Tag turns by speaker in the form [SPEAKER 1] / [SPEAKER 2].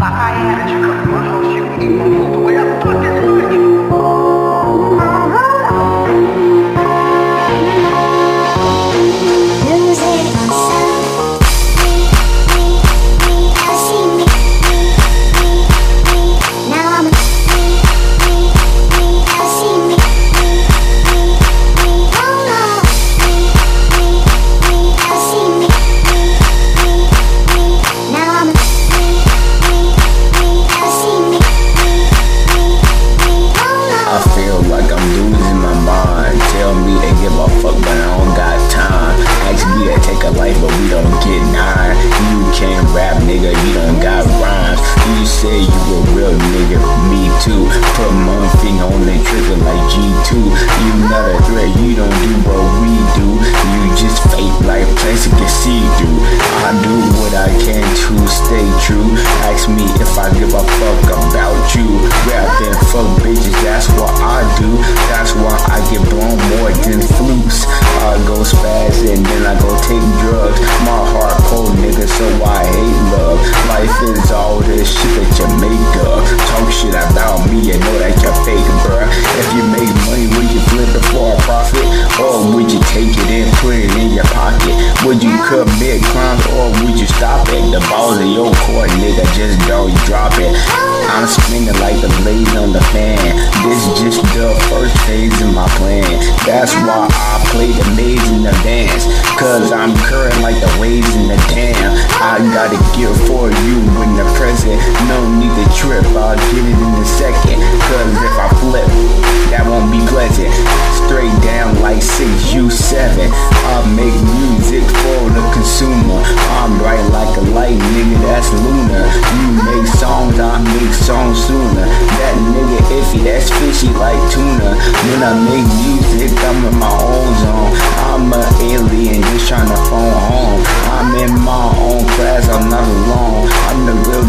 [SPEAKER 1] Papai era de campanha, o Chico de Mão, foi a tua desmanha.
[SPEAKER 2] But we don't get nine. You can't rap, nigga, you don't got rhymes. You say you a real nigga, me too. Put my finger on the trigger like G2. You not a threat, you don't do what we do. You just fake like plastic and see-through. I do what I can to stay true. Ask me if I give a fuck about you. Rap and fuck bitches, that's what I do. That's why I get blown more than flukes. I go spaz and then I go take drugs. My heart cold, nigga, so I hate love. Life is all this shit that you make up. Talk shit about me, you know that you're fake, bruh. If you make money, would you flip it for a profit? Or would you take it and put it in your pocket? Would you commit crimes or would you stop it? The balls in your court, nigga, just don't drop it. I'm spinning like the blade on the fan. This just the first phase of my plan. That's why I play the maze in the dance. Cause I'm current like the waves in the dam. I gotta get for you in the present. No need to trip, I'll get it in a second. Cause if I flip, that won't be pleasant. Straight down like 6U7. I make music for the consumer. I'm bright like a light, nigga, that's lunar. You make songs, I make songs sooner. That nigga iffy, that's fishy like tuna. When I make music, I'm in my own zone. I'm an alien just trying to phone home. I'm in my own class, I'm not alone. I'm the real